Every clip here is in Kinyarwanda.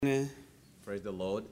Praise the Lord.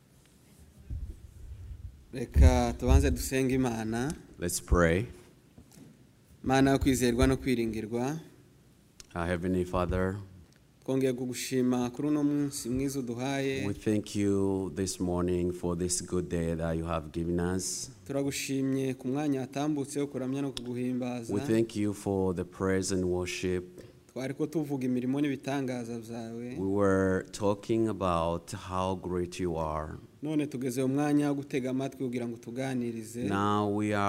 Reka tubanze dusenge Imana. Let's pray. Mana yo kwizerwa no kwiringirwa. Our Heavenly Father, Twongeye kugushima kuri uno munsi mwiza uduhaye. we thank you this morning for this good day that you have given us. Turagushimye ku mwanya watambutse wo kuramya no kuguhimbaza. We thank you for the praise and worship. Twariko tuvuga imirimo n'ibitangaza byawe. We were talking about how great you are. None tugeze mu mwanya wo gutega amatwi kugira ngo tuganirize. Now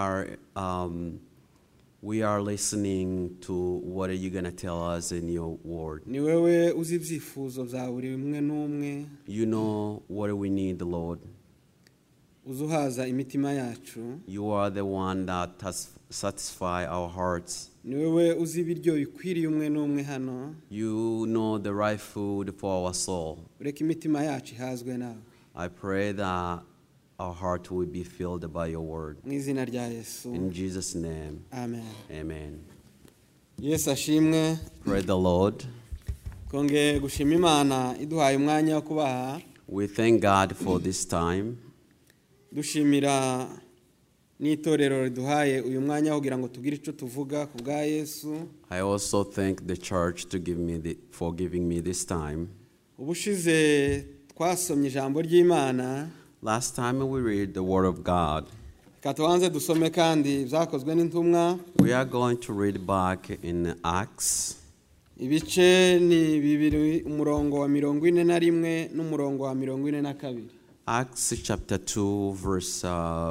we are listening to what are you going to tell us in your word. Ni wewe uzi ibyifuzo bya buri umwe n'umwe. You know what we need, Lord. Uzuhaza imitima yacu. You are the one that has satisfied our hearts. Ni wewe uzi ibiryo bikwiriye umwe n'umwe hano. You know the right food for our soul. Ureka imitima yacu ihazwe nawe. I pray that our heart will be filled by your word. Mu izina rya Yesu. In Jesus' name, Amen. amen. Yesu ashimwe. Praise the Lord. Twongeye gushima Imana iduhaye umwanya wo kubaha. We thank God for this time. Dushimira n'itorero riduhaye uyu mwanya kugira ngo tugire icyo tuvuga ku bwa Yesu. I also thank the church for giving me this time. Ubushize twasomye ijambo ry'Imana. Last time we read the word of God. Katubanze dusome kandi byakozwe n'intumwa. We are going to read back in Acts. Ibice ni bibiri umurongo wa 41 n'umurongo wa 42. Acts chapter 2 verse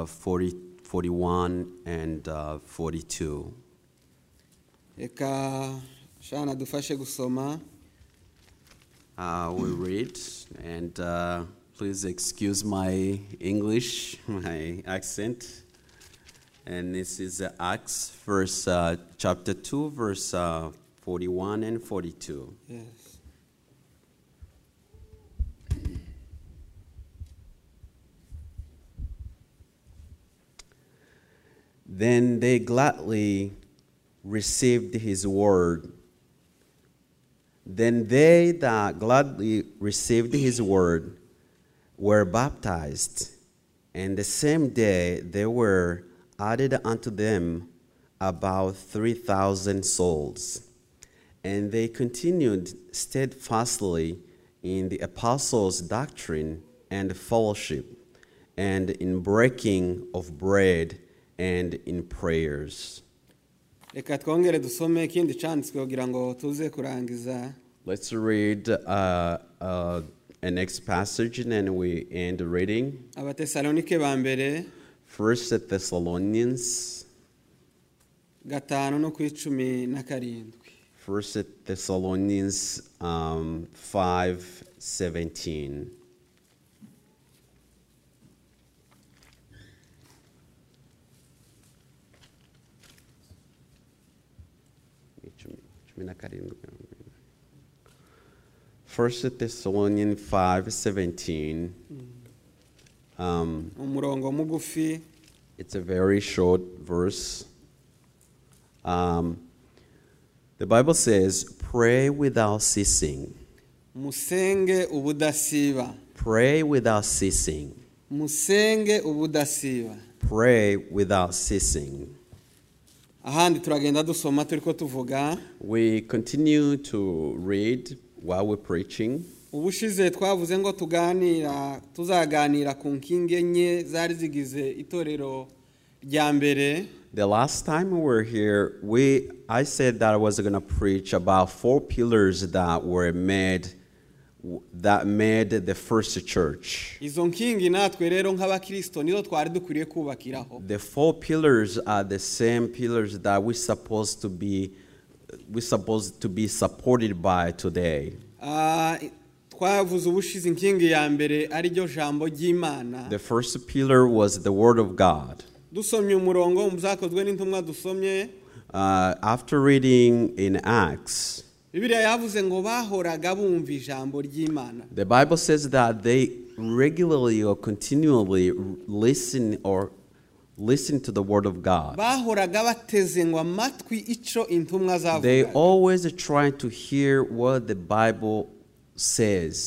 41 and 42. Eka shana dufashe gusoma. We read, and please excuse my English, my accent. And this is Acts chapter 2 verse 41 and 42. Yes. Then they gladly received his word. Then they that gladly received his word were baptized, and the same day there were added unto them about 3,000 souls. And they continued steadfastly in the apostles' doctrine and fellowship, and in breaking of bread, and in prayers. Reka twongere dusome ikindi cyanditswe kugira ngo tuze kurangiza. Let's read the next passage and then we end the reading. Abatesalonike ba mbere 1 Thessalonians 5 no ku 17. 1 Thessalonians 5:17. First Thessalonians 5:17. Umurongo mugufi. It's a very short verse. The Bible says, "Pray without ceasing." Musenge ubudasiba. Pray without ceasing. Musenge ubudasiba. Pray without ceasing. Ahandi turagenda dusoma turiko tuvuga. We continue to read while we're preaching. Ubushize twavuze ngo tuzaganira ku nkingi enye zari zigize itorero rya mbere. The last time we were here, I said that I was going to preach about 4 pillars that made the first church. Izo nkingi natwe rero nk'abakristo nizo twari dukwiriye kubakiraho. The 4 pillars are the same pillars that we're supposed to be supported by today. Twavuze ubushize inkingi ya mbere ari ryo jambo ry'Imana. The first pillar was the word of God. Dusomye umurongo mu byakozwe n'intumwa dusomye. After reading in Acts, Bibiliya yavuze ngo bahoraga bumva ijambo ry'Imana. The Bible says that they regularly or continually listen to the word of God. Bahoraga bateze ngo amatwi ico intumwa zavuga. They always try to hear what the Bible says.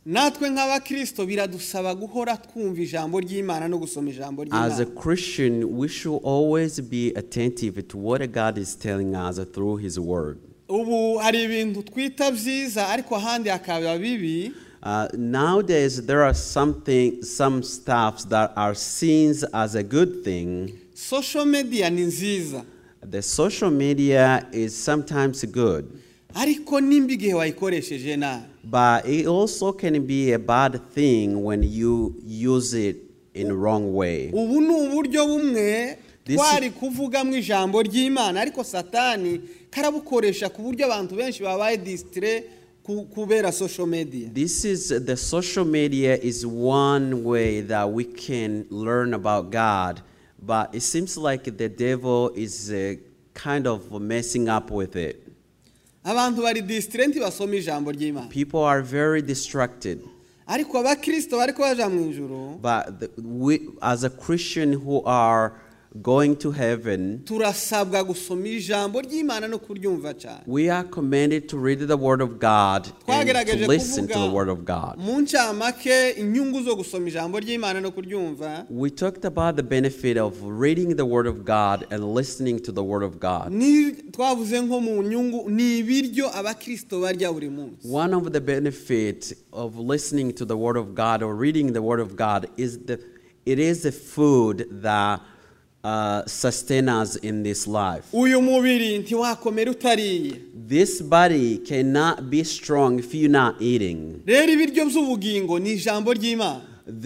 natwe nk'abakristo biradusaba guhora twumva ijambo ry'Imana no gusoma ijambo As a ry'Imana. Christian, we should always be attentive to what God is telling us through His Word. Ubu hari ibintu twita byiza ariko ahandi akaba bibi. Nowadays, there are some stuffs that are seen as a good thing. Social media ni nziza. The social media is sometimes good, Ariko nimba igihe wayikoresheje nabi. but it also can be a bad thing when you use it in the wrong way. Ubu ni uburyo bumwe This twari kuvugamo ijambo ry'Imana ariko Satani karabukoresha ku buryo abantu benshi babaye distrait kubera social media. This is the social media is one way that we can learn about God, but it seems like the devil is kind of messing up with it. Abantu bari distrait ntibasoma ijambo ry'Imana. People are very distracted. Ariko abakristo bariko baja mu ijuru, But we, as a Christian who are going to heaven, turasabwa gusoma ijambo ry'Imana no kuryumva cyane. we are commanded to read the Word of God and to Twagerageje listen to the kuvuga Word of God. mu ncamake inyungu zo gusoma ijambo ry'Imana no kuryumva. We talked about the benefit of reading the Word of God and listening to the Word of God. Ni twavuze nko mu nyungu ni ibiryo abakristo barya buri munsi. One of the benefits of listening to the Word of God or reading the Word of God is it is the food that sustains us in this life. Uyu mubiri ntiwakomera utariye. This body cannot be strong if you're not eating. Rero ibiryo by'ubugingo ni ijambo ry'Imana.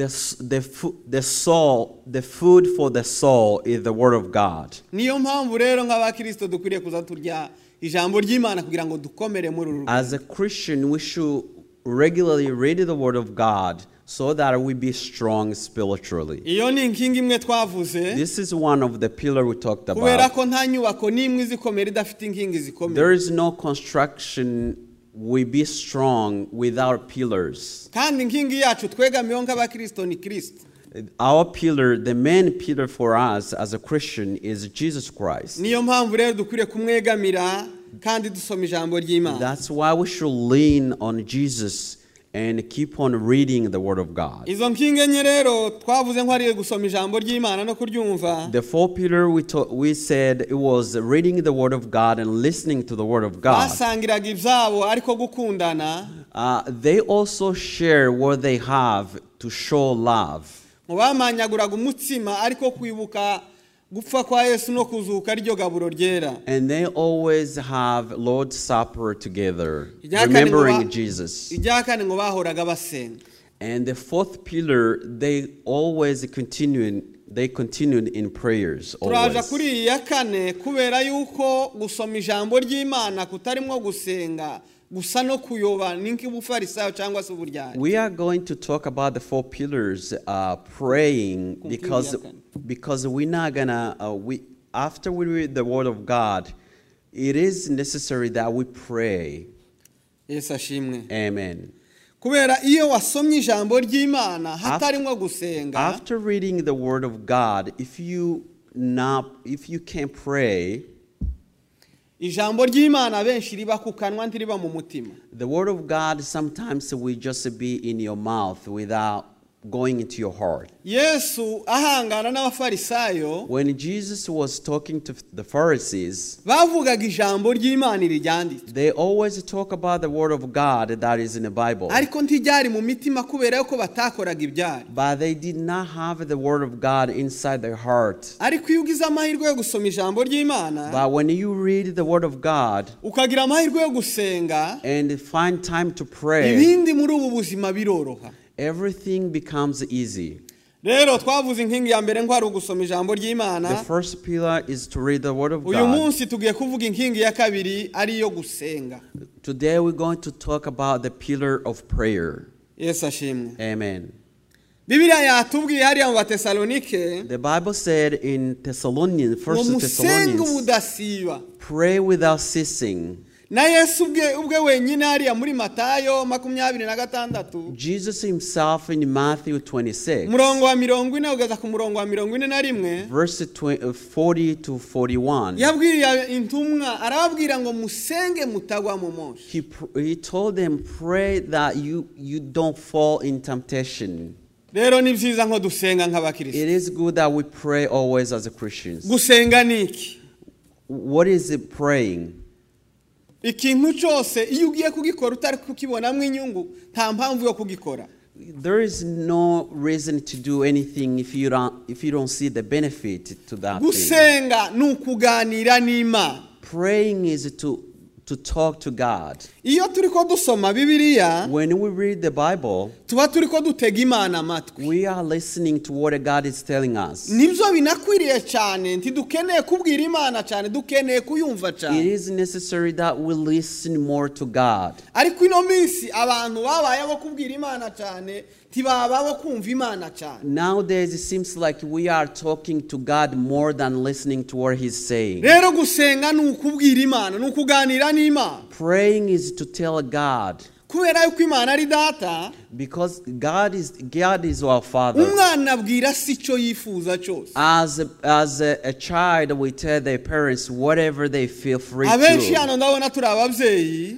The food for the soul is the Word of God. Niyo mpamvu rero nk'abakristo dukwiriye kuza turya ijambo ry'Imana kugira ngo dukomere muri uru. As a Christian, we should regularly read the Word of God so that we be strong spiritually. Iyo ni inkingi imwe twavuze. This is one of the pillars we talked Kubera about. ko nta nyubako n'imwe izikomera idafite inkingi zikomeye. There is no construction we be strong without pillars. Kandi inkingi yacu twegamiyeho nk'abakristo ni Kristo. Our pillar, the main pillar for us as a Christian is Jesus Christ. Niyo mpamvu rero dukwiriye kumwegamira kandi dusoma ijambo ry'Imana. That's why we should lean on Jesus and keep on reading the Word of God. Izo nkingi enye rero twavuze nko ari gusoma ijambo ry'Imana no kuryumva. The fourth pillar we said it was reading the Word of God and listening to the Word of God. Basangiraga ibyabo ariko gukundana. They also share what they have to show love. Mu bamanyaguraga umutsima ariko kwibuka gupfa kwa Yesu no kuzuka ryo gaburo ryera. And they always have Lord's Supper together, Ijya kane remembering ngo Jesus. Ijya kane ngo bahoraga basenga. And the fourth pillar, they always continued in prayers. Turaja Always. kuri iyi ya kane kubera yuko gusoma ijambo ry'Imana kutarimo gusenga gusa no kuyoba nk'ubufarisayo cyangwa se uburyarya. We are going to talk about the four pillars, praying, because we're not gonna. After we read the Word of God, it is necessary that we pray. Yesu ashimwe. Amen. Kubera iyo wasomye ijambo ry'Imana hatarimo gusenga. After reading the Word of God, if you can't pray, ijambo ry'Imana benshi riba ku kanwa ntiriba mu mutima. the Word of God sometimes will just be in your mouth without going into your heart. Yesu ahangana n'abafarisayo When Jesus was talking to the Pharisees, bavugaga ijambo ry'Imana iryanditse. they always talk about the Word of God that is in the Bible. Ariko ntijyari mu mitima kubera yuko batakoraga ibyari. But they did not have the Word of God inside their heart. Ariko iyo ugize amahirwe yo gusoma ijambo ry'Imana But when you read the Word of God ukagira amahirwe yo gusenga, and find time to pray, ibindi muri ubu buzima biroroha. everything becomes easy. Rero twavuze inkingi ya mbere ngo ari ugusoma ijambo The ry'Imana. first pillar is to read the Word of Uyu God. munsi tugiye kuvuga inkingi ya kabiri ari yo gusenga. Today we're going to talk about the pillar of prayer. Yesu ashimwe. Amen. Bibiliya yatubwiye hariya mu Batesalonike The Bible said in Thessalonians, ngo 1 musenge Thessalonians, ubudasiba. pray without ceasing. na Yesu ubwe wenyine hariya muri Matayo 26 Jesus himself in Matthew 26, murongo wa 40 ugeza ku murongo wa 41 verse 40 to 41, yabwiye intumwa arababwira ngo musenge mutagwa mu moshi. he told them, pray that you don't fall in temptation. Rero ni byiza nko dusenga It nk'abakristo. is good that we pray always as Christians. Gusenga niki? What is it praying? Ikintu cyose iyo ugiye kugikora utari kukibonamo inyungu nta mpamvu yo kugikora. There is no reason to do anything if you don't see the benefit to that thing. Gusenga ni ukuganira n'Imana. Praying is to talk to God. Iyo turiko dusoma Bibiliya, When we read the Bible, tuba turiko dutega Imana amatwi. we are listening to what God is telling us. Nibyo binakwiriye cyane ntidukeneye kubwira Imana cyane, dukeneye kuyumva It cyane. is necessary that we listen more to God. Ariko ino minsi abantu babaye abo kubwira Imana cyane ntibaba abo kumva Imana cyane. Nowadays, it seems like we are talking to God more than listening to what He's saying. Rero gusenga ni ukubwira Imana, ni ukuganira n'Imana. Praying is to tell God, Kubera yuko Imana ari data, because God is our Father. umwana abwira si cyo yifuza cyose. As a child, we tell their parents whatever they feel free Abenshi to. hano ndabona turi ababyeyi.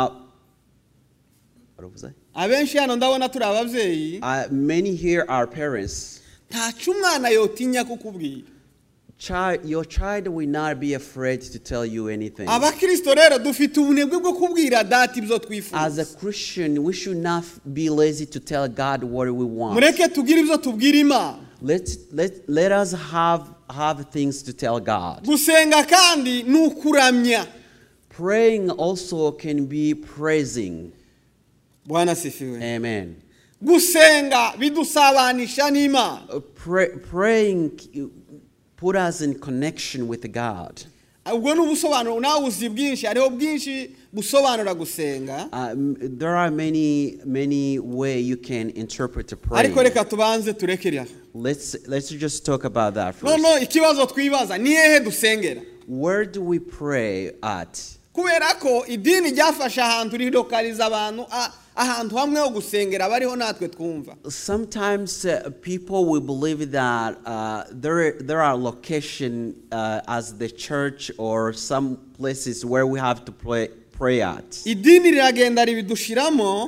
What was that? Abenshi hano ndabona turi ababyeyi. Many here are parents. Ntacyo umwana yotinya kukubwira. Your child will not be afraid to tell you anything. Abakristo rero dufite ubunebwe bwo kubwira data ibyo twifuza. As a Christian, we should not be lazy to tell God what we want. Mureke tugire ibyo tubwira Imana. Let us have things to tell God. Gusenga kandi ni ukuramya. Praying also can be praising. Bwana sifiwe. Amen. Gusenga bidusabanisha n'Imana. Praying put us in connection with God. Ubwo n'ubusobanuro nawe uzi bwinshi, hariho bwinshi busobanura gusenga. There are many ways you can interpret the prayer. Ariko reka tubanze turekere. Let's just talk about that first. No, ikibazo twibaza ni hehe dusengera? Where do we pray at? Kubera ko idini ryafasha ahantu rilokaliza abantu ahantu hamwe ho gusengera bariho natwe twumva. Sometimes people will believe that there are locations as the church or some places where we have to pray at. Idini riragenda ribidushiramo.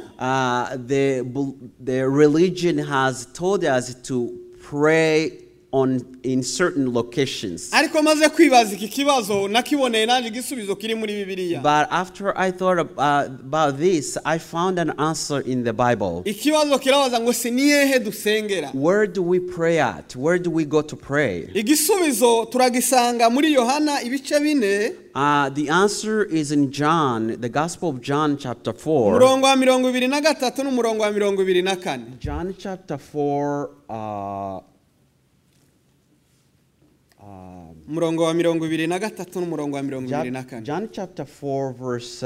The religion has told us to pray in certain locations. Ariko maze kwibaza iki kibazo nakiboneye nanje igisubizo kiri muri Bibiliya. But after I thought about this, I found an answer in the Bible. Ikibazo kirabaza ngo se ni hehe dusengera? Where do we pray at? Where do we go to pray? Igisubizo turagisanga muri Yohana ibice 4. The answer is in John, the Gospel of John chapter 4. Murongo wa 23 n'umurongo wa 24. John chapter 4 murongo wa 23 n'umurongo wa 24. John chapter 4 verse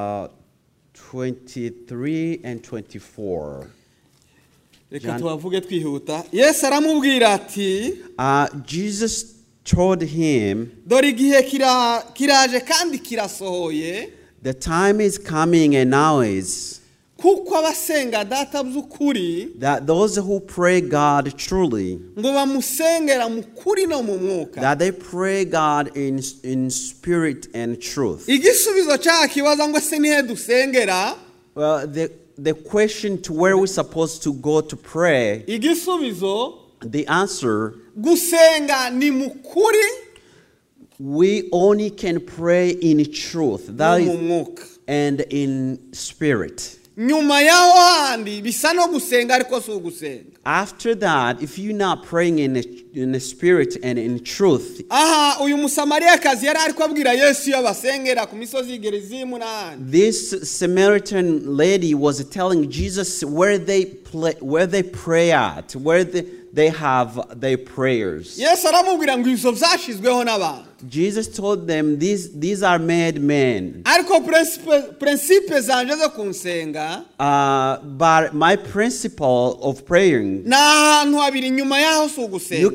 23 and 24. Reka tubavuge twihuta. Yesu aramubwira ati, Jesus told him, dore igihe kiraje kandi kirasohoye, the time is coming and now is, kuko abasenga data by'ukuri, that those who pray God truly, ngo bamusengera mu kuri no mu mwuka. that they pray God in spirit and truth. Igisubizo cya kibaza ngo se nihe dusengera? Well, the question to where we're supposed to go to pray, Igisubizo, the answer, gusenga ni mu kuri we only can pray in truth, that no mu is, mwuka. and in spirit. Nyuma yaho handi bisa no gusenga ariko si ugusenga. After that, if you're not praying in the spirit and in truth, Aha, uyu musamariyakazi yari ariko abwira Yesu yabasengera ku misozi y'Igerizimu n'ahandi. this Samaritan lady was telling Jesus where they pray at, where they have their prayers. Yesu aramubwira ngo izo byashizweho n'abantu. Jesus told them these are made men. Ariko principe zanje zo kunsenga, But my principle of praying, n'ahantu habiri nyuma yaho si ugusenga.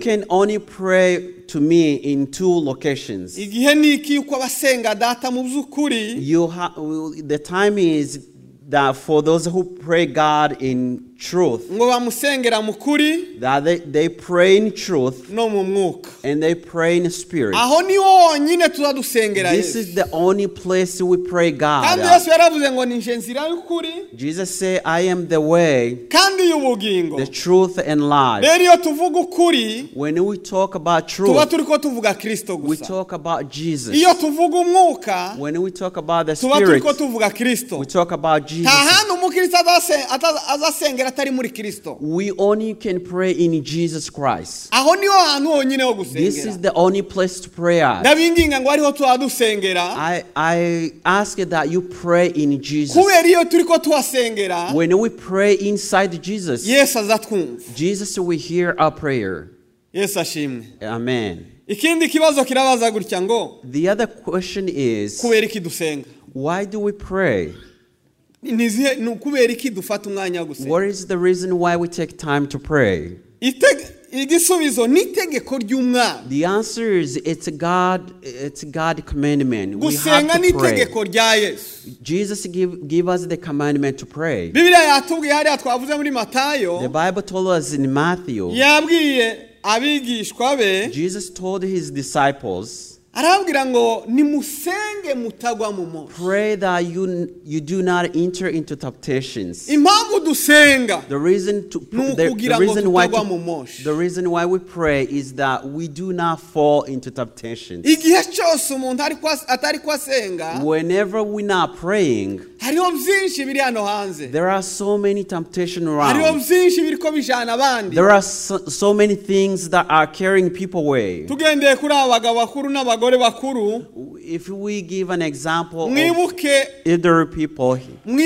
can only pray to me in two locations. igihe ni iki yuko abasenga data mu by'ukuri The time is that for those who pray God in truth, ngo bamusengera mu kuri that they pray in truth no mu mwuka. and they pray in spirit. Aho niho honyine tuzadusengera This Yesu. is the only place we pray Kandi God. Yesu yaravuze ngo ni nje nzira y'ukuri Jesus said, I am the way, kandi y'ubugingo. the truth, and life. Rero iyo tuvuga ukuri When we talk about tuba truth, turiko tuvuga Kristo we gusa. talk about Jesus. Iyo tuvuga umwuka When we talk about the tuba Spirit, turiko tuvuga Kristo. we talk about Jesus. Nta hantu umukristo azasengera atari muri Kristo. We only can pray in Jesus Christ. Aho niho hantu honyine ho This is gusengera. the only place to pray at. Ndabinginga ngo ariho tuhadusengera I ask that you pray in Jesus. kubera iyo turiko tuhasengera When we pray inside Jesus, Yesu azatwumva. Jesus will hear our prayer. Yesu ashimwe. Amen. Ikindi kibazo kirabaza gutya ngo The other question is, kubera iki dusenga? why do we pray? Ni kubera iki dufata umwanya wo gusenga? What is the reason why we take time to pray? Igisubizo ni itegeko ry'umwana. The answer is it's God commandment. We Gusenga have ni to pray. itegeko rya Yesu. Jesus give us the commandment to pray. Bibiliya yatubwiye hariya twavuze muri Matayo, The Bible told us in Matthew, yabwiye abigishwa be, Jesus told his disciples, arababwira ngo nimusenge mutagwa mu moshi. pray that you do not enter into temptations. Impamvu dusenga The reason to ni the ukugira ngo reason why tutagwa mu moshi. the reason why we pray is that we do not fall into temptations. Igihe cyose umuntu atari kwasenga, Whenever we're not praying, hariho byinshi biri hano hanze. there are so many temptations Hariho around. byinshi biriko bijana abandi. There are so many things that are carrying people away. Tugendeye kuri abagabo bakuru n'abagore bakuru, If we give an example of mwibuke elder people,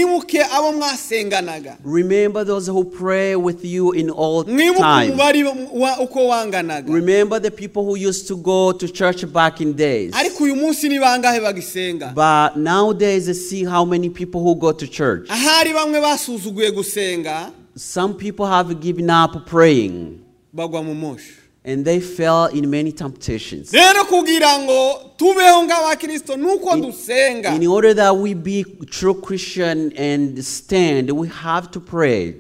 abo mwasenganaga. remember those who pray with you in all Mwibuke time. umubari uko wanganaga. Remember the people who used to go to church back in days. Ariko uyu munsi ni bangahe bagisenga? But nowadays, see how many people who go to church. Ahari bamwe basuzuguye gusenga, Some people have given up praying, bagwa mu moshi. and they fell in many temptations. Rero kugira ngo tubeho nk'abakristo nuko dusenga. In order that we be true Christian and stand, we have to pray.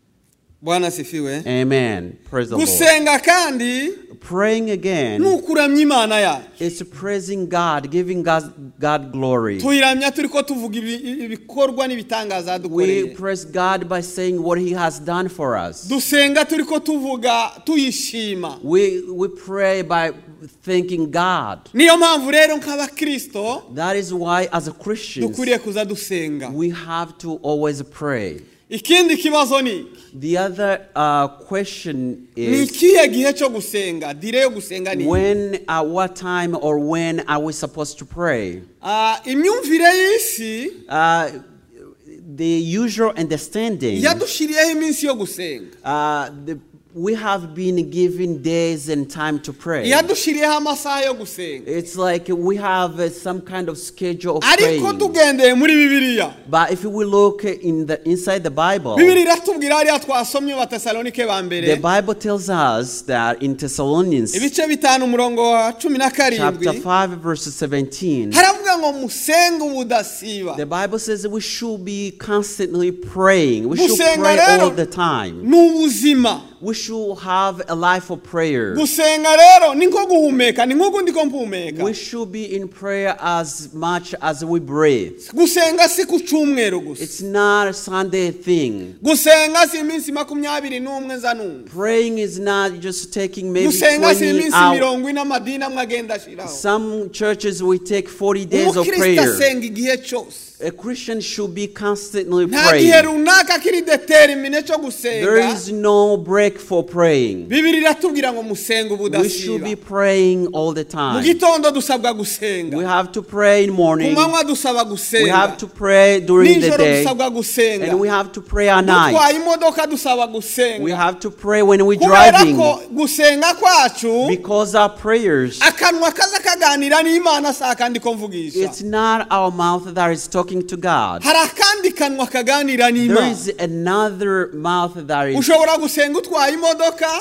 Bwana sifiwe. Amen. Praise the Lord. Gusenga kandi Praying again, nukuramya Imana yacu. it's praising God, giving God glory. Tuyiramya turiko tuvuga ibikorwa n'ibitangaza We dukoreye. praise God by saying what He has done for us. Dusenga turiko tuvuga tuyishima. We pray by thanking God. Niyo mpamvu rero nk'abakristo That is why, as a Christian, dukwiriye kuza dusenga. we have to always pray. Ikindi kibazo ni The other question ni is, ikihe gihe cyo gusenga? Dire yo gusenga ni when, at what time, or when are we supposed to pray? imyumvire y'isi The usual understanding, yadushiriyeho iminsi yo gusenga. we have been given days and time to pray. yadushiriyeho amasaha yo gusenga. It's like we have some kind of schedule of Ariko praying. tugendeye muri Bibiliya, But if we look inside the Bible, Bibiliya iratubwira hariya twasomye wa Tesalonike ba the mbere Bible tells us that in Thessalonians ibice 5 umurongo wa 17 chapter 5 verse 17, haravuga ngo musenge ubudasiba. the Bible says we should be constantly praying. We should Gusenga pray rero all the time. ni ubuzima. We should have a life of prayer. Gusenga rero ni nko guhumeka, ni nk'uko ndiko mpumeka. We should be in prayer as much as we breathe. Gusenga si ku cyumweru gusa. It's not a Sunday thing. Gusenga si iminsi 21 za numva. Praying is not just taking maybe Gusenga si 20 iminsi hours. 40 amadini amwe agenda ashiraho. Some churches will take 40 days of Umukristo prayer. asenga igihe cyose. A Christian should be constantly Nta gihe praying. runaka kiri determine cyo There gusenga. is no break for praying. Bibiliya iratubwira ngo musenge We should ubudasiba. be praying all the Mu time. gitondo dusabwa gusenga. We have to pray in the Ku morning. manywa dusaba We have gusenga. to pray during the Nijoro day. dusabwa gusenga. And we have to pray at Dutwaye night. imodoka dusaba We gusenga. have to pray when we're Kubera driving. ko gusenga kwacu Because our prayers, akanwa kaza kaganira n'Imana saa kandi ko mvugisha. it's not our mouth that is talking to God. Hari akandi kanwa kaganira There n'Imana. is another mouth that is. Ushobora gusenga utwaye imodoka,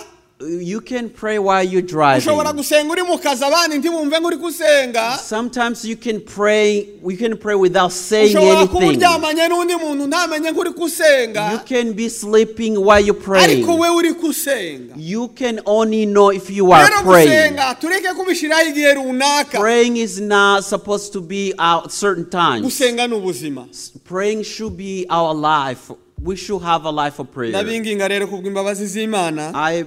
You can pray while you're driving. ushobora gusenga uri mu kazi abandi ntibumve ngo uri gusenga. Sometimes you can pray without saying ushobora kuba anything. uryamanye n'undi muntu ntamenye ngo uri gusenga. You can be sleeping while you're praying. ariko we uri gusenga. You can only know if you are rero praying. gusenga tureke kubishiraho igihe runaka. Praying is not supposed to be at certain times. gusenga ni ubuzima. Praying should be our life. We should have a life of prayer. ndabinginga rero kubw'imbabazi z'Imana.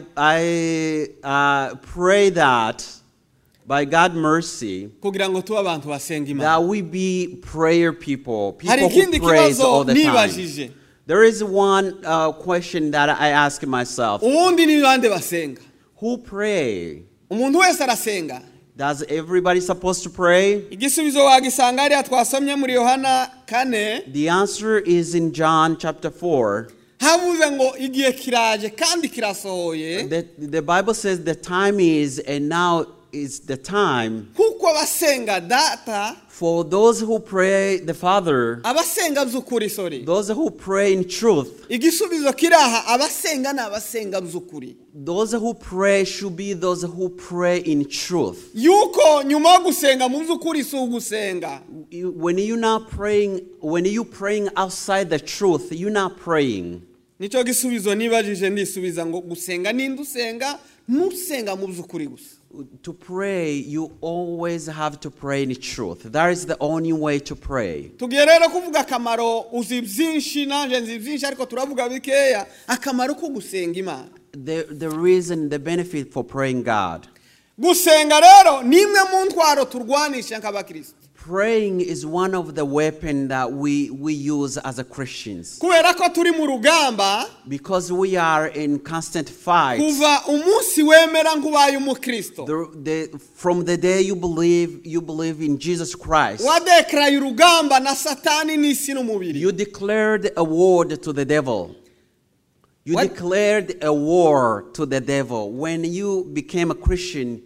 I pray that by God's mercy kugira ngo tube abantu basenga Imana. that we be prayer people hari who ikindi praise all kibazo the time. nibajije. There is one question that I ask myself. ubundi ni bande basenga? Who pray? umuntu wese arasenga. Does everybody supposed to pray? igisubizo wagisanga hariya twasomye muri Yohana 4. The answer is in John chapter 4. havuze ngo igihe kiraje kandi kirasohoye. The Bible says the time is, and now is the time kuko abasenga data, for those who pray the Father, abasenga by'ukuri sorry. those who pray in truth. igisubizo kiraha abasenga ni abasenga by'ukuri. Those who pray should be those who pray in truth. yuko nyuma yo gusenga mu by'ukuri si ugusenga. When you're not praying, when you're praying outside the truth, you're not praying. nicyo gisubizo nibajije ndisubiza ngo gusenga ninde usenga nusenga mu by'ukuri gusa. To pray, you always have to pray in truth. That is the only way to pray. tugiye rero kuvuga akamaro uzi byinshi nanje nzi byinshi ariko turavuga bikeya akamaro ko gusenga Imana. The reason, the benefit for praying God. gusenga rero ni imwe mu ntwaro turwanisha nk'abakristo. Praying is one of the weapons that we use as a Christians. kubera ko turi mu rugamba. Because we are in constant fight. kuva umunsi wemera nk'ubaye umukristo. From the day you believe in Jesus Christ. wadekaraye urugamba na satani n'isi n'umubiri. You declared a war to the devil. You declared a war to the devil. When you became a Christian,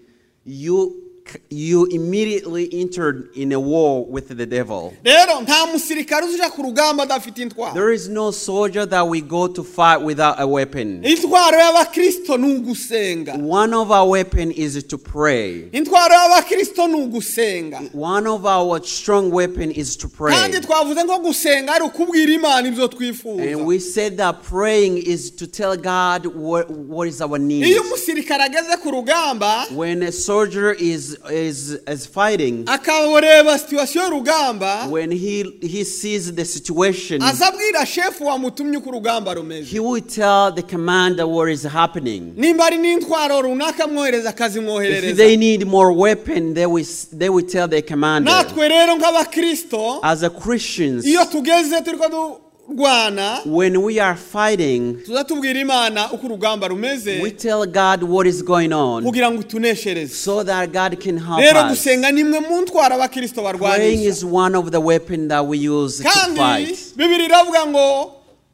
you immediately entered in a war with the devil. rero nta musirikare uja ku rugamba adafite intwaro. There is no soldier that we go to fight without a weapon. intwaro y'abakristo ni ugusenga. One of our weapons is to pray. intwaro y'abakristo ni ugusenga. One of our strong weapons is to pray. kandi twavuze ngo gusenga ari ukubwira Imana ibyo twifuza. And we said that praying is to tell God what is our need. iyo umusirikare ageze ku rugamba. When a soldier is fighting, akareba situation y'urugamba. when he sees the situation, azabwira shefu wamutumye ku rugamba rumeze. he will tell the commander what is happening. nimba ari n'intwaro runaka mwohereza If akazimwoherereza. they need more weapon, they will tell the commander. natwe rero nk'abakristo As a Christians, iyo tugeze turiko durwana when we are fighting, tuzatubwira Imana uko urugamba rumeze we tell God what is going on kugira ngo tuneshereze. so that God can help rero us. gusenga nimwe mu ntwaro abakristo Praying barwanisha. is one of the weapons that we use to kandi fight. Bibiri iravuga ngo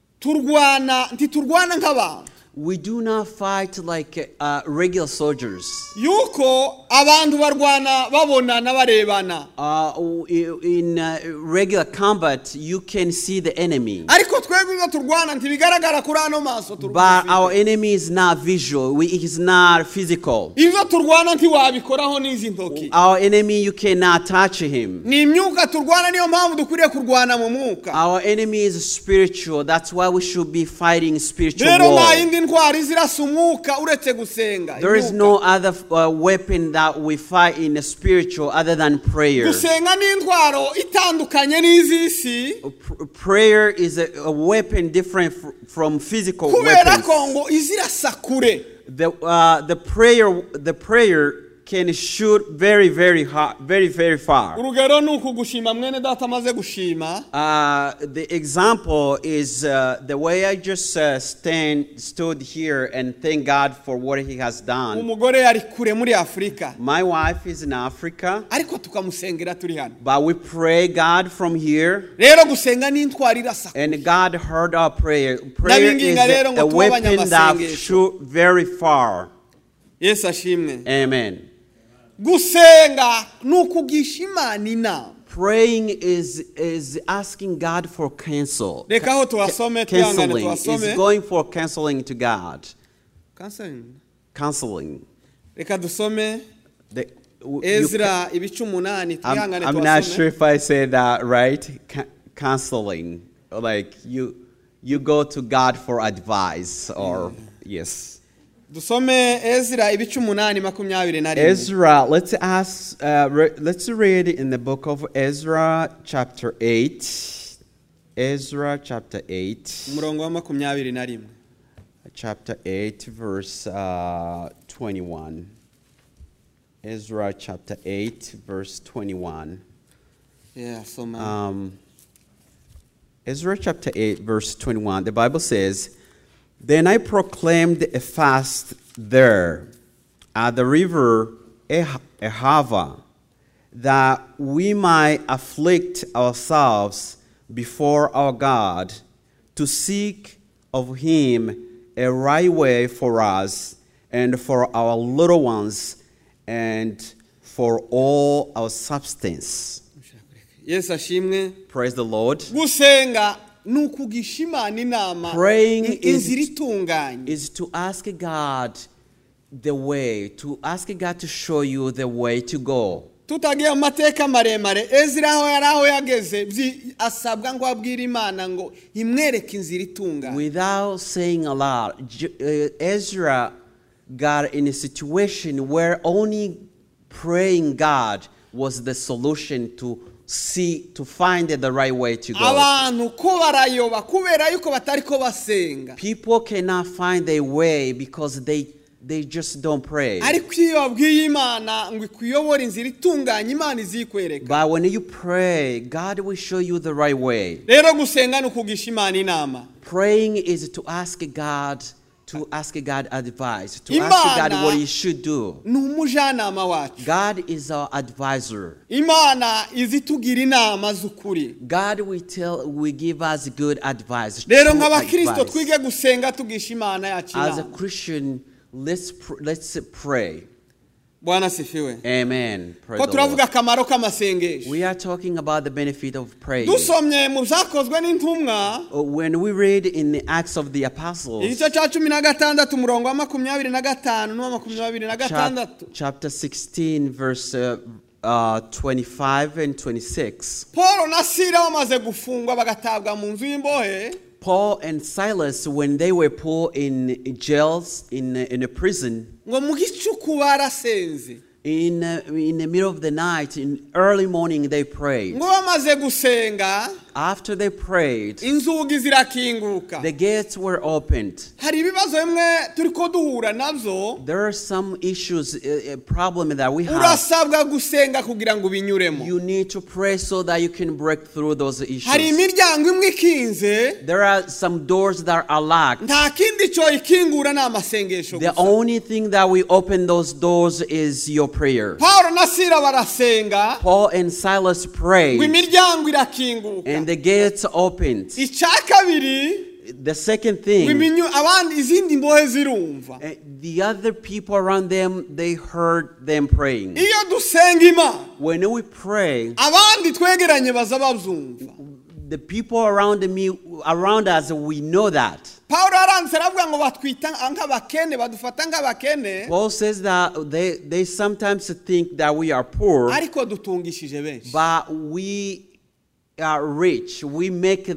ntiturwana nk'abantu. We do not fight like regular soldiers. yuko abantu barwana babonana barebana. In regular combat, you can see the enemy. ariko twebwe iyo turwana ntibigaragara kuri ano maso But our enemy is not visual. It is not physical. iyo turwana ntiwabikoraho n'izi ntoki. Our enemy, you cannot touch him. ni imyuka turwana, niyo mpamvu dukwiriye kurwana mu mwuka. Our enemy is spiritual. That's why we should be fighting spiritual rero nta war. yindi ntwaro izirasa umwuka uretse gusenga. There is no other weapon that we fight in the spiritual other than prayer. gusenga ni intwaro itandukanye n'iz'isi. Prayer is a weapon different from physical kubera ko weapons. ngo izirasa kure. The prayer can shoot very, very hard, very, very far. urugero ni uku gushima mwene data amaze gushima. The example is the way I just stood here and thank God for what He has done. umugore yari kure muri Afurika My wife is in Africa, ariko tukamusengera turi hano. but we pray God from here, rero gusenga ni intwaro irasa kure. and God heard our prayer. Prayer is Ndabinginga rero ngo a tuba weapon that abanyamasengesho. shoot very far. yesu ashimwe. Amen. gusenga ni ukugisha Imana inama. Praying is asking God for counsel. reka aho tuhasome twihangane Counseling is tuhasome. going for counseling to God. Counseling. counseling. reka dusome The- you ezra ibice umunani I'm twihangane not sure tuhasome if I said that right. Counseling, like you go to God for advice, or yes. dusome ezra ibice umunani makumyabiri na rimwe Ezra. Let's read in the book of Ezra, chapter 8. Ezra, chapter 8. umurongo wa makumyabiri na rimwe Chapter 8, verse 21. Ezra, chapter 8, verse 21. soma Ezra chapter 8, verse 21, the Bible says, "Then I proclaimed a fast there at the river Ahava, that we might afflict ourselves before our God, to seek of him a right way for us and for our little ones and for all our substance." yesu ashimwe Praise the Lord. gusenga ni ukugisha imana inama Praying inzira itunganye is to ask God the way, to ask God to show you the way to go. tutagiye mu mateka maremare ezira aho yari aho yageze asabwa ngo abwire imana ngo imwereke inzira itunganye Without saying a lot, Ezra got in a situation where only praying God was the solution to find the right way to go. abantu ko barayoba kubera yuko batari ko basenga People cannot find their way because they just don't pray. ariko iyo babwiye imana ngo ikuyobora inzira itunganye imana izikwereka But when you pray, God will show you the right way. rero gusenga ni ukugisha imana inama Praying is to ask God advice, to ask God what you should do. ni umujyanama wacu God is our advisor. imana izitugira inama z'ukuri God will give us good advice. rero true nk'abakristo advice. twige gusenga tugisha imana yacu As a inama Christian, let's pray. bwana sifiwe Amen. Praise ko the turavuga Lord. akamaro k'amasengesho We are talking about the benefit of praying. dusomye mu byakozwe n'intumwa When we read in the Acts of the Apostles, igice cya 16 umurongo wa 25 n'uwa 26 chapter 16, verse 25 and 26, paul na sila bamaze gufungwa bagatabwa mu nzu y'imbohe Paul and Silas, when they were put in jails, in a prison, ngo mu gicuku barasenze in the middle of the night, in early morning, they prayed. ngo bamaze gusenga After they prayed, inzugi zirakinguka the gates were opened. hari ibibazo bimwe turi ko duhura nabyo There are some issues, a problem that we have. urasabwa gusenga kugira ngo binyuremo You need to pray so that you can break through those issues. hari imiryango imwe ikinze There are some doors that are locked. nta kindi cyo ikingura ni amasengesho The gusa only thing that will open those doors is your prayer. paul na sila barasenga Paul and Silas ngo prayed, imiryango irakinguka and the gates opened. icya kabiri The second thing, abandi izindi mbohe zirumva the other people around them, they heard them praying. iyo dusenga imana When we pray, abandi twegeranye baza babyumva the people around us, we know that. paul aranditse aravuga ngo batwita nk'abakene badufata nk'abakene Paul says that they sometimes think that we are poor, ariko dutungishije benshi but we are rich. We make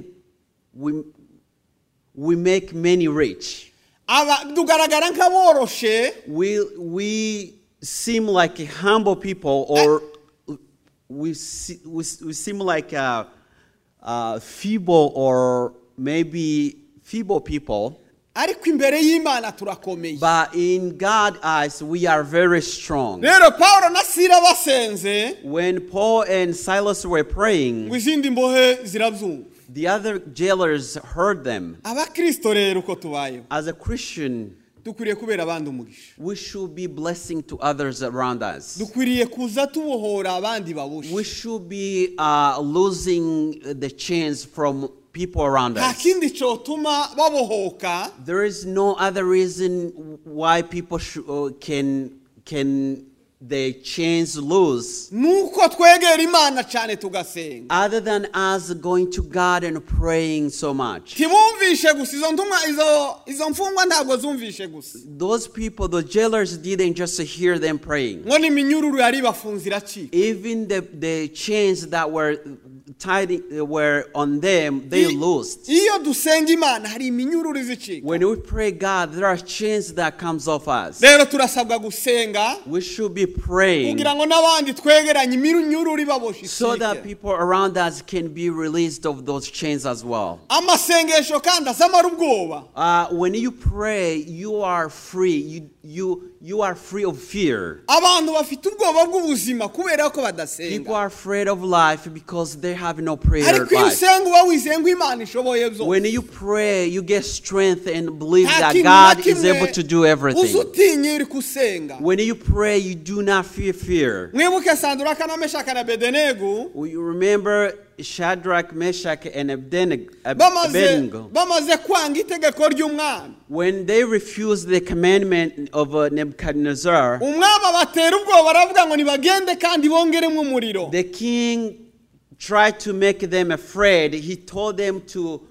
many rich. tugaragara nk'aboroshe We seem like humble people, or we seem like feeble, or maybe feeble people. ariko imbere y'imana turakomeye But in God's eyes, we are very strong. rero paul na sila basenze When Paul and Silas were ngo praying, izindi mbohe zirabyumva the other jailers heard them. abakristo rero uko tubayeho As a Christian, dukwiriye kubera abandi umugisha we should be blessing to others around us. dukwiriye kuza tubohora abandi We babushe should be losing the chance from people around nta us. kindi cyotuma babohoka There is no other reason why people can the chains loose, nuko twegera imana cyane tugasenga. other than us going to God and praying so much. Ntibumvishe gusa izo mfungwa ntabwo zumvishe gusa. Those people, the jailers, didn't just hear them praying. Ngo n'iminyururu yari bafunze iracika. Even the chains that were tied were on them, they loosed. Iyo dusenga imana hari iminyururu izicika. When we pray God, there are chains that comes off us. Rero turasabwa gusenga. We should be praying Kugira ngo n'abandi twegeranye iminyururu ibaboshe. so that people around us can be released of those chains as well. Amasengesho kandi azamara ubwoba. When you pray, you are free. You are free of fear. Abantu bafite ubwoba bw'ubuzima kubera ko badasenga. People are afraid of life because they have no prayer Ariko iyo life. usenga uba wizeye ngo Imana ishoboye byose. When you pray, you get strength and believe that God is able to do everything. Uzutinye uri kusenga. When you pray, you do not fear. Mwibuke Sadraka na Meshaki na Abednego. You remember Shadrach, Meshach, and Abednego. Bamaze kwanga itegeko ry'umwami. When they refused the commandment of Nebuchadnezzar, Umwami abatera ubwoba aravuga ngo nibagende kandi bongeremo umuriro. the king tried to make them afraid. He told them to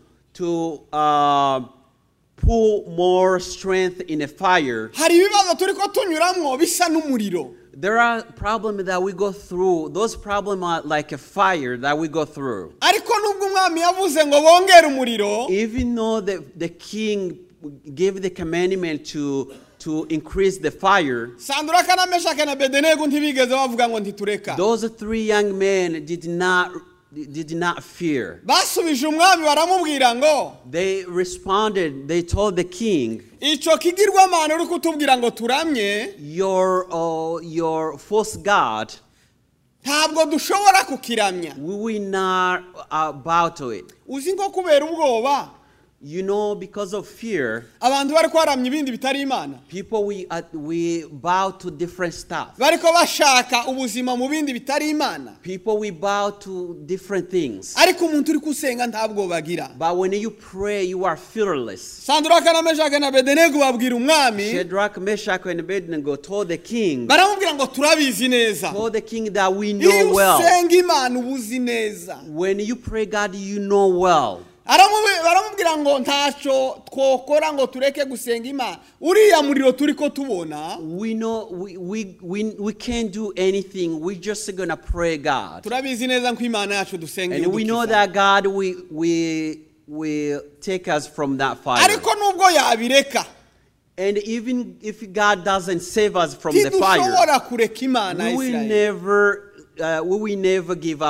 pull more strength in a fire. Hari ibibazo turiko tunyuramwo bisa n'umuriro. There are problems that we go through. Those problems are like a fire that we go through. Ariko nubwo umwami yavuze ngo bongere umuriro, Even though the king gave the commandment to increase the fire, Sadraka na Meshaki na Abednego ntibigeze bavuga ngo ntitureka. those three young men did not fear. Basubije umwami baramubwira ngo They responded. They told the king, ico kigirwamana uri kutubwira ngo turamye your false god, ntabwo dushobora kukiramya. we will not bow to it. Uzi nko kubera ubwoba You know, because of fear, abantu bari kwaramya ibindi bitari Imana. people we bow to different stuff. Bariko bashaka ubuzima mu bindi bitari Imana. People we bow to different things. Ariko umuntu uri kusenga ntabwo bagira. But when you pray, you are fearless. Sadraka na Meshaki na Abednego babwira umwami, Shadrach, Meshach, and Abednego told the king, baramubwira ngo turabizi neza. told the king that we Iyo know well. usenga Imana ubuzi neza. When you pray God, you know well. Baramubwira ngo ntaco twokora ngo tureke gusenga Imana. Uriya muriro turiko tubona. We know we can't do anything. We're just gonna pray God. Turabizi neza ko Imana yacu dusenga. And we know that God will take us from that fire. Ariko nubwo yabireka, And even if God doesn't save us from the fire, ntidushobora kureka Imana ya Isirayeli. we will never give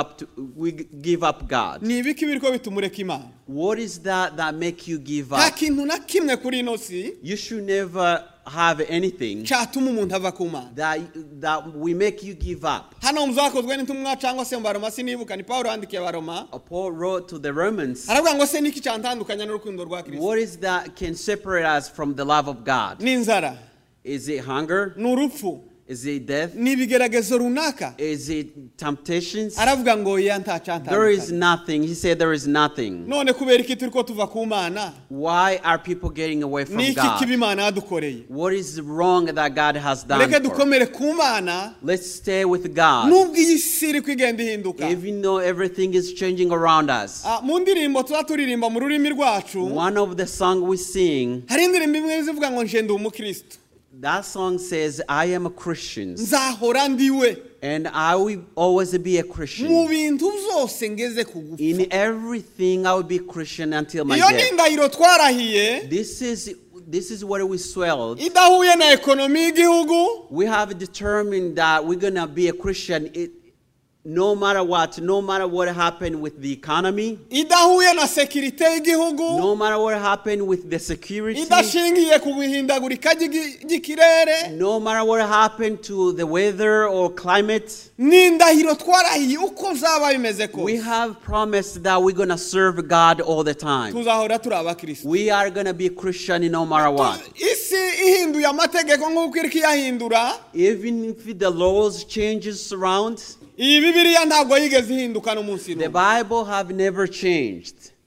up God. Ni ibiki biriko bitumureka Imana? What is that make you give Nta up? kintu na kimwe kuri ino si You should never have anything cyatuma umuntu ava ku Mana. that will make you give up. Hano muzakozwe n'intumwa cyangwa se mu Baroma sinibuka, ni Pawulo yandikiye Baroma. Paul wrote to the Romans, Aravuga ngo se niki cyantandukanya n'urukundo rwa Kristo? what is that can separate us from the love of God? Ni inzara, Is it hunger? ni urupfu, Is it death? ni ibigeragezo runaka. Is it temptations? Aravuga ngo ya nta There is cyantandukanya. nothing. He said there is nothing. None kubera iki turiko tuva ku Mana? Why are people getting away from Ni iki kibi God? Imana yadukoreye? What is wrong that God has done Reke for? dukomere ku Mana Let's stay with God. nubwo iyi si iri kwigenda ihinduka. Even though everything is changing around us. Mu ndirimbo tuba turirimba mu rurimi rwacu, One of the songs we sing, hari indirimbo imwe zivuga ngo nje ndi umukristo, that song says, I am a Christian nzahora ndiwe and I will always be a mu Christian. bintu byose ngeze ku gupfa. In everything, I will be a Christian until my Iyo ni death. indahiro twarahiye This is what we swelled. idahuye na ekonomi y'igihugu, We have determined that we're going to be a Christian no matter what happened with the economy, idahuye na sekirite y'igihugu, no matter what happened with the security, idashingiye ku bihindagurika ry'ikirere. no matter what happened to the weather or climate. Ni indahiro twarahiye uko zaba bimeze We kose have promised that we're going to serve God all the time. tuzahora turi abakristo. We are going to be a Christian no matter what. Isi ihinduye amategeko nk'uko iri kiyahindura, Even if the laws changes around, iyi Bibiliya ntabwo yigeze ihinduka n'umunsi the n'umwe. Bible have never changed.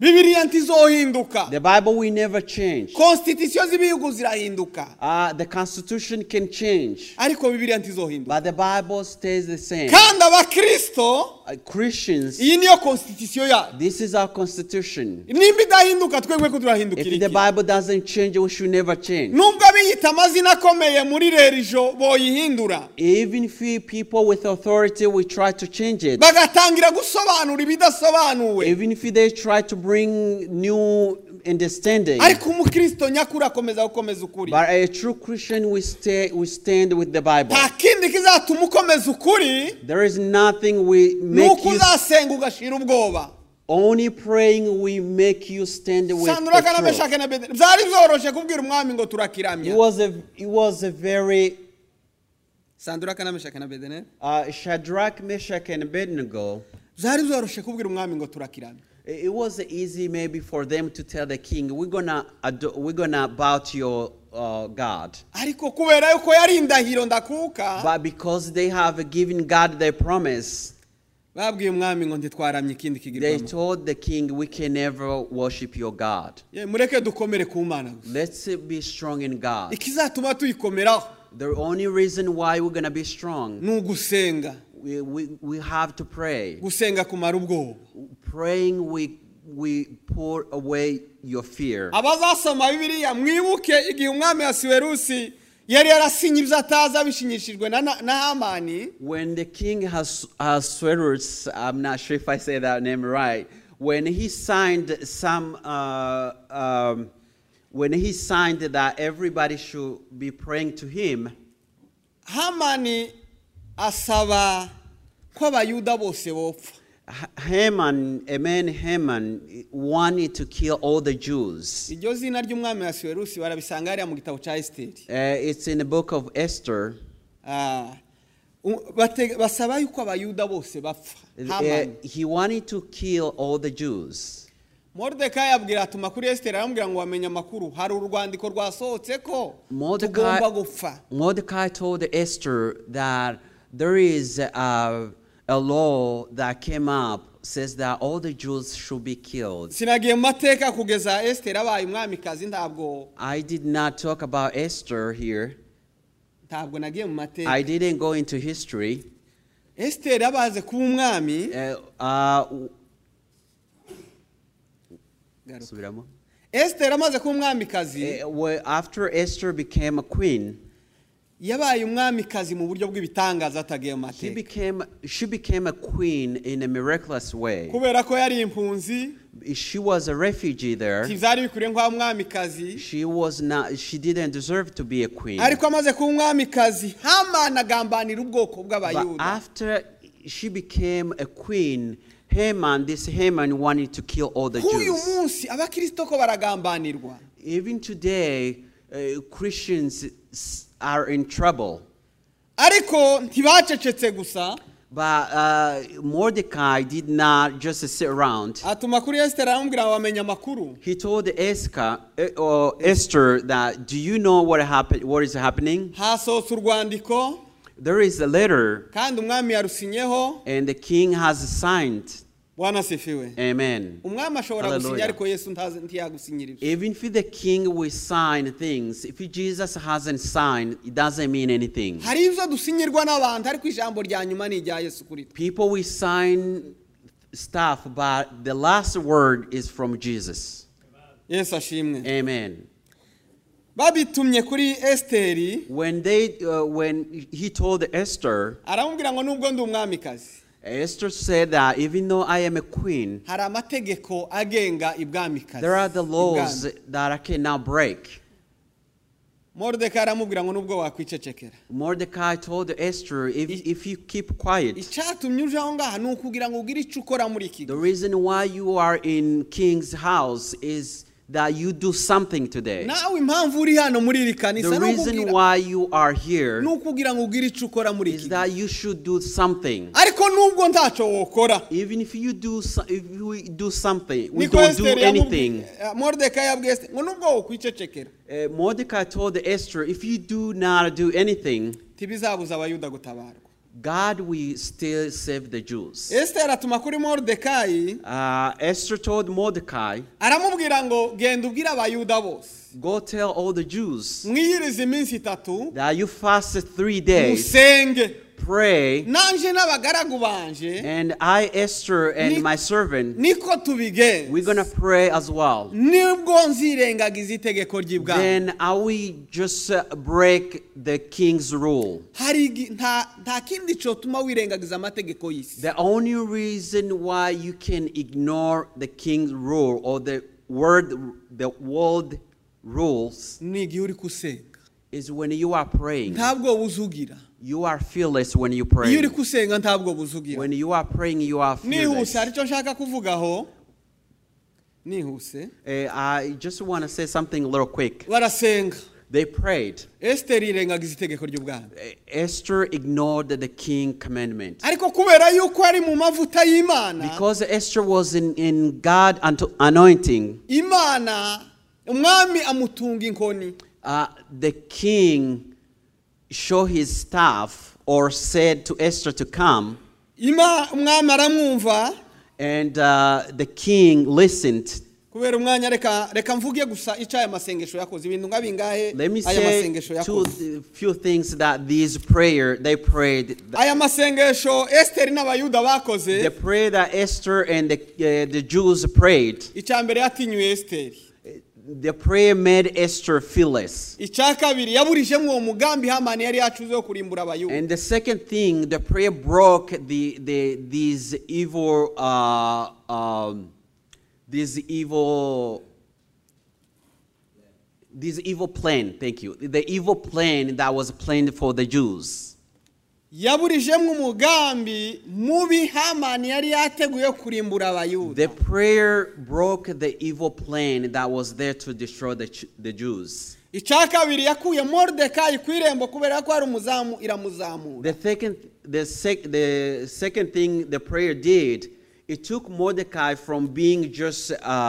Bibiliya ntizohinduka. The Bible will never change. Constitution z'ibihugu zirahinduka. The Constitution can change, Ariko Bibiliya ntizohinduka. but the Bible stays the same. Kandi abakristo Christians, iyi niyo constitution yacu. this is our Constitution. Nimba idahinduka twebwe ko turahindukira If the iki? Bible doesn't change, we should never change. Nubwo abiyita amazina akomeye muri religion boyihindura. Even if people with authority will try to change it, Bagatangira gusobanura ibidasobanuwe. even if they try to bring new understanding, Ariko umukristo nyakuri akomeza gukomeza ukuri. but a true Christian will stand with the Bible. Nta kindi kizatuma ukomeza ukuri There is nothing we make nuko you, uzasenga ugashira ubwoba. only praying will make you stand with Sandura kana the truth. Meshake na Abednego byari byoroshe kubwira umwami ngo turakiramya. It was a very Sandura kana Meshake na Abednego Shadrach, Meshach, and Abednego. byari byoroshe kubwira umwami ngo turakiramya. It was easy maybe for them to tell the king, we're gonna bow to your God. Ariko kubera yuko yari indahiro ndakuka But because they have given God their promise, babwiye umwami ngo ntitwaramye ikindi they kigirwamo. told the king, we can never worship your God. Ye mureke dukomere ku Mana gusa. Let's be strong in God. Ikizatuma tuyikomeraho The only reason why we're gonna be strong, ni ugusenga. we have to pray. Gusenga kumara ubwoba. Praying, we pour away your fear. Abazasoma Bibiliya mwibuke igihe umwami Ahasuwerusi yari yarasinye ibyo atazi abishinyishijwe na Hamani. When the king has Ahasuerus, I'm not sure if I say that name right, when he signed that everybody should be praying to him, Hamani asaba ko abayuda bose bopfa. Haman wanted to kill all the Jews. Iryo zina ry'umwami Ahasuwerusi barabisanga hariya mu gitabo cya Esteri. It's in the book of Esther. Basaba yuko abayuda bose bapfa. Hamani. He wanted to kill all the Jews. Mordecai abwira atuma kuri Esteri aramubwira ngo wamenye amakuru hari urwandiko rwasohotse ko tugomba gupfa. Mordecai told Esther that there is a law that came up says that all the Jews should be killed. Sinagiye mu mateka kugeza Esteri abaye umwamikazi ntabwo. I did not talk about Esther here. Ntabwo nagiye mu mateka. I didn't go into history. Esteri abaze kuba umwami. Esther amaze kuba umwamikazi. After Esther became a queen, yabaye umwamikazi mu buryo bw'ibitangaza atagiye mu mateka. She became a queen in a miraculous way. Kubera ko yari impunzi. She was a refugee there. Tivzari bikwiriye nk'aho umwamikazi. She didn't deserve to be a queen. Ariko amaze kuba umwamikazi Hamani agambanira ubwoko bw'abayuda. But after she became a queen, this Haman wanted to kill all the Jews. Uyu munsi abakristo ko baragambanirwa. Even today, Christians are in trouble. Ariko ntibacecetse gusa. But Mordecai did not just sit around. Atuma kuri Esther aramubwira wamenye amakuru. He told Esther that, do you know what is happening? Hasohotse urwandiko. There is a letter. Kandi umwami yarusinyeho. And the king has signed. Bwana sifiwe. Amen. Umwami ashobora gusinya ariko Yesu ntiyagusinyira. Even if the king will sign things, if Jesus hasn't signed, it doesn't mean anything. Hari ibyo dusinyirwa n'abantu ariko ijambo rya nyuma ni irya Yesu kuri twe. People will sign stuff, but the last word is from Jesus. Yesu ashimwe. Amen. Babitumye kuri Esteri. When he told Esther, aramubwira ngo nubwo ndi umwamikazi. Esther said that even though I am a queen, hari amategeko agenga ibwamikazi. there are the laws that I cannot break. Mordecai aramubwira ngo nubwo wakwicecekera. Mordecai told Esther, if you keep quiet, icyatumye uje aho ngaha ni ukugira ngo ugire icyo ukora muri iki. The reason why you are in king's house is that you do something today. Nawe impamvu uri hano muri iri kanisa The reason why you are here ni ukugira ngo ugire icyo ukora muri iki. is that you should do something. Ariko nubwo ntacyo wokora. Even if you do something, we don't do anything. Mordecai yabwiye ngo nubwo wokwicecekera. Mordecai told Esther, if you do not do anything, tibizabuza abayuda gutabarwa. God will still save the Jews. Esiteri atuma kuri Moridekayi Esther told Mordecai, aramubwira ngo genda ubwire abayuda bose go tell all the Jews mwiyirize iminsi 3 that you fasted 3 days, musenge pray, nanje n'abagaragu banje and I, Esther, and my servant, niko tubigenza we're going to pray as well. nibwo nzirengagiza itegeko ry'ibwami. Then I will just break the king's rule. Hari nta kindi cyotuma wirengagiza amategeko y'isi. The only reason why you can ignore the king's rule or the world rules ni igihe uri kusenga. is when you are praying. Ntabwo buzugira. You are fearless when you Iyo pray. uri kusenga ntabwo buzugira. When you are praying, you are fearless. Nihuse aricyo nshaka kuvugaho. Nihuse. I just want to say something a little quick. Barasenga. They prayed. Esiteri irengagiza itegeko ry'ubwami. Esther ignored the king commandment. Ariko kubera yuko ari mu mavuta y'Imana. Because Esther was in God anointing. Imana umwami amutunga inkoni. The king showed his staff or said to Esther to come. Umwami aramwumva. And the king listened. Kubera umwanya reka mvuge gusa icaya masengesho yakoze ibintu ngabingahe aya masengesho yakoze. Few things that these prayer they prayed. Aya masengesho Esther n'abayuda bakoze. The prayer that Esther and the Jews prayed. Icambere yatinyuye Esther. The prayer made Esther fearless. Icyakabiri yaburijemo uwo mugambi Hamani yari yacuze wo kurimbura abayuda. And the second thing, the prayer broke these evil plan. Thank you. The evil plan that was planned for the Jews. Yaburijemo umugambi mubi Hamani yari yateguye kurimbura abayuda. The prayer broke the evil plan that was there to destroy the Jews. Icyakabiri yakuye Moridekayi kwirembo kubera ko ari umuzamu iramuzamura. The second thing the prayer did, it took Mordecai from being just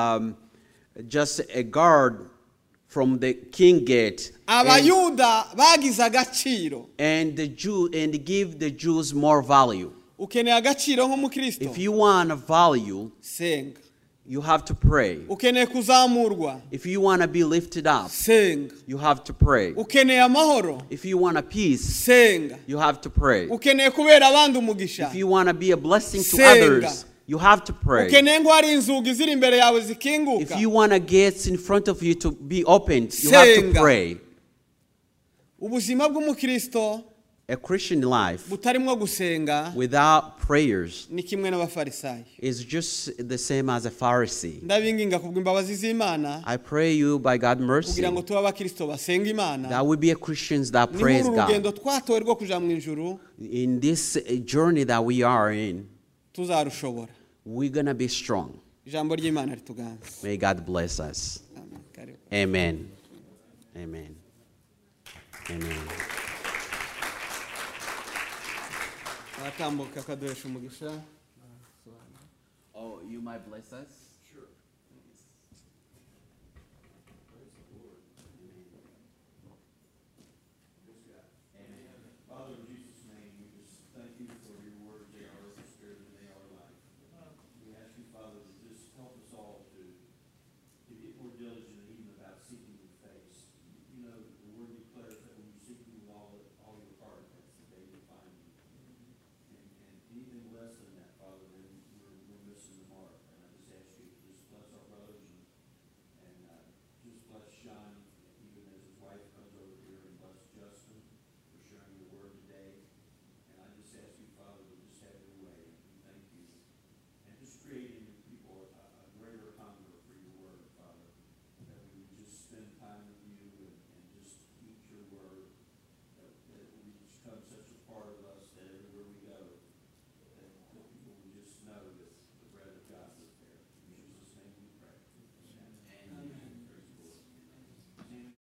a guard from the king gate. Abayuda bagize agaciro. And give the Jews more value. Ukeneye agaciro nk'umukristo. If you want a value, senga. You have to pray. Ukeneye kuzamurwa. If you want to be lifted up, senga. You have to pray. Ukeneye amahoro. If you want a peace, senga. You have to pray. Ukeneye kubera abandi umugisha. If you want to be a blessing to others, you have to pray. Ukeneye ngo hari inzugi ziri imbere yawe zikinguka. If you want gates in front of you to be opened, you have to pray. Ubuzima bw'umukristo, a Christian life butarimo gusenga without prayers ni kimwe n'abafarisayo. Is just the same as a Pharisee. Ndabinginga kubw'imbabazi z'Imana. I pray you by God's mercy kugira ngo tuba abakristo basenga Imana. That we be a Christians that praise God. Urugendo twatowe rwo kuja mu ijuru. In this journey that we are in, tuzarushobora. We're going to be strong. Ijambo ry'Imana rituganze. May God bless us. Amen. Amen. Amen. Atambuka kaduhesha umugisha. Oh, you might bless us.